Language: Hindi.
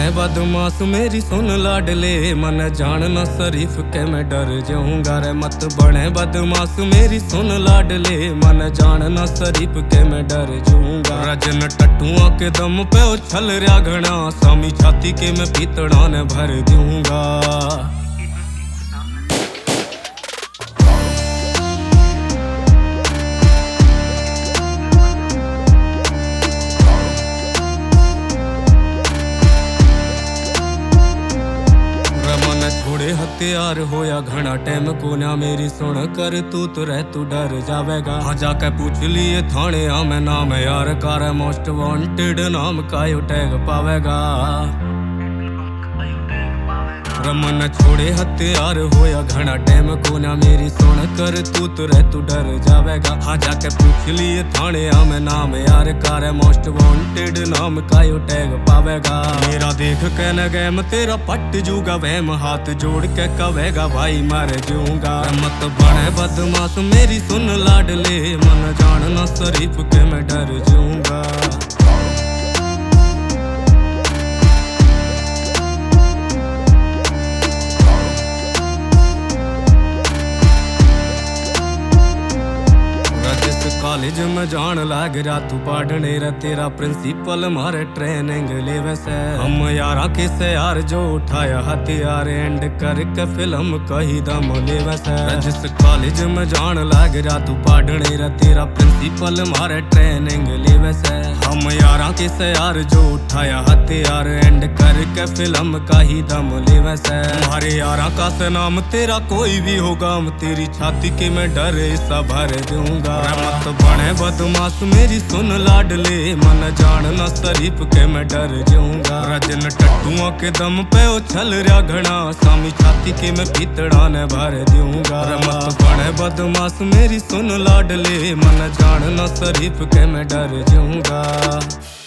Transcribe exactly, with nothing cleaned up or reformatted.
बने बदमाश मेरी सुन लाडले, मन जान न शरीफ के मैं डर जाऊंगा रे। मत बने बदमाश मेरी सुन लाडले, मन जान न शरीफ के मैं डर जाऊंगा। रजन टट्टुआ के दम पे उछल रहा घना, सामी छाती के मैं पीतड़ा ने भर दूंगा। थोड़े हथियार होया घना टैम को ना, मेरी सुन कर तू तो रह तू डर जावेगा। हाँ जाके पूछ लिए थाने आ मैं नाम यार कार, मोस्ट वांटेड नाम का यो टैग पावेगा। रमन छोड़े हथियार होया घना टैम को ना, मेरी सुन कर तू तो रह तू डर जावेगा। हाँ जाके पूछ लिए थाने आ मैं नाम यार कार, मोस्ट वांटेड नाम का यो टैग पावेगा। मेरा देख के न गैम तेरा पट जूगा वहम, हाथ जोड़ के कवेगा भाई मर जाऊंगा। मत बने बदमाश मेरी सुन लाडले, मन जान न शरीफ के मैं डर जाऊंगा। कॉलेज में जान लाग रहा तू पढ़ने रे, तेरा प्रिंसिपल मारे ट्रेनिंग ले वैसे। हम यारा किसे यार जो उठाया हथियार, एंड करके फिल्म कही दम ले वैसे। जिस कॉलेज में जान लाग रहा तू पढ़ने रे, तेरा प्रिंसिपल मारे ट्रेनिंग ले वैसे। हम यारा किसे यार जो उठाया हथियार, एंड करके फिल्म कही दम ले वैसे। हमारे यारा का से नाम तेरा कोई भी होगा, तेरी छाती के मैं डर सा भर दूंगा। मत बने बदमाश मेरी सुन लाडले, मन जान न शरीफ के मैं डर जाऊंगा। रजन टट्टुआ के दम पे उछल रहा घना, सामी छाती के मैं पीतड़ा ने भर दूंगा। मत बने बदमाश मेरी सुन लाडले, मन जान न शरीफ के मैं डर जाऊंगा।